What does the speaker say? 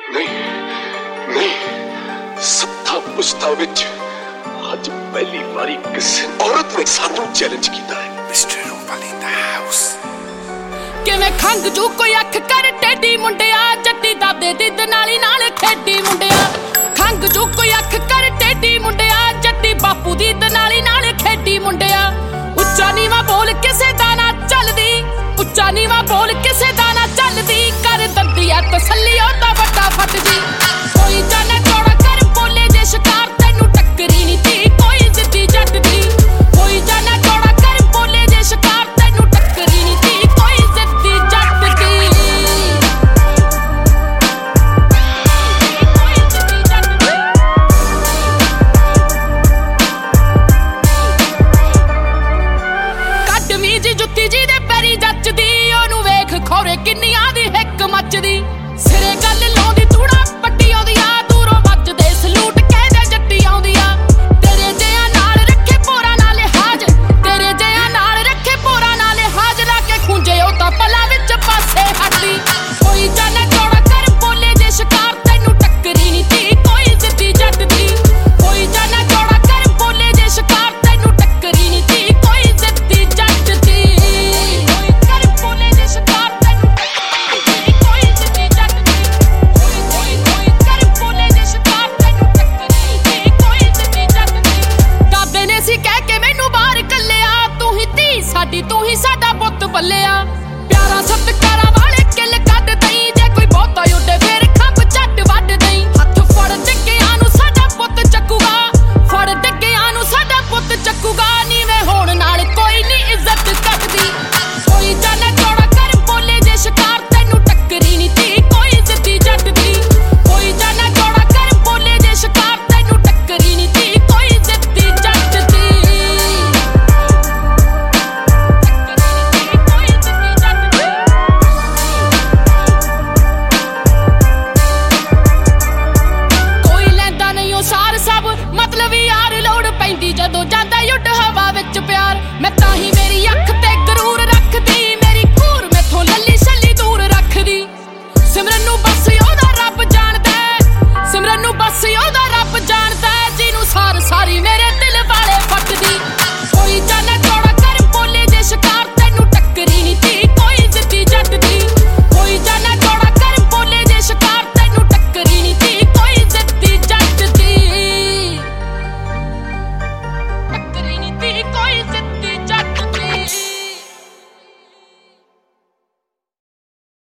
नहीं सत्ता पुश्ता विच आज पहली बारी किसी औरत ने सानू चैलेंज किया है। Mister Rupali in the house. किवें खंग जू कोई अख कर टेडी मुंडिया जट्टी दादे दिद नाली नाल खेडी मुंडिया खंग जू कोई अख कर टेडी मुंडिया जट्टी बापू दी नाली नाल खेडी मुंडिया उच्चा नीवा बोल किसे दा ना चलदी उच्चा नीवा बोल किसे दा ना चलदी कर दंदी आ तसल्ली ओदा वड्डा फट जी।